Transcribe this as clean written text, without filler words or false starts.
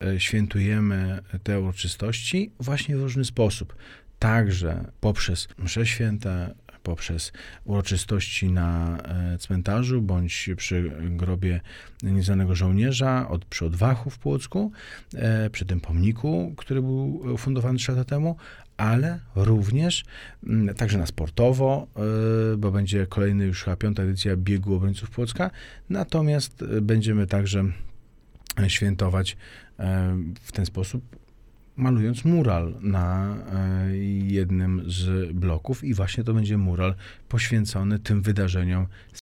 świętujemy te uroczystości właśnie w różny sposób. Także poprzez msze święte, poprzez uroczystości na cmentarzu bądź przy grobie nieznanego żołnierza, przy odwachu w Płocku, przy tym pomniku, który był ufundowany 3 lata temu, ale również także na sportowo, bo będzie kolejny już chyba 5. edycja Biegu Obrońców Płocka. Natomiast będziemy także świętować w ten sposób, malując mural na jednym z bloków i właśnie to będzie mural poświęcony tym wydarzeniom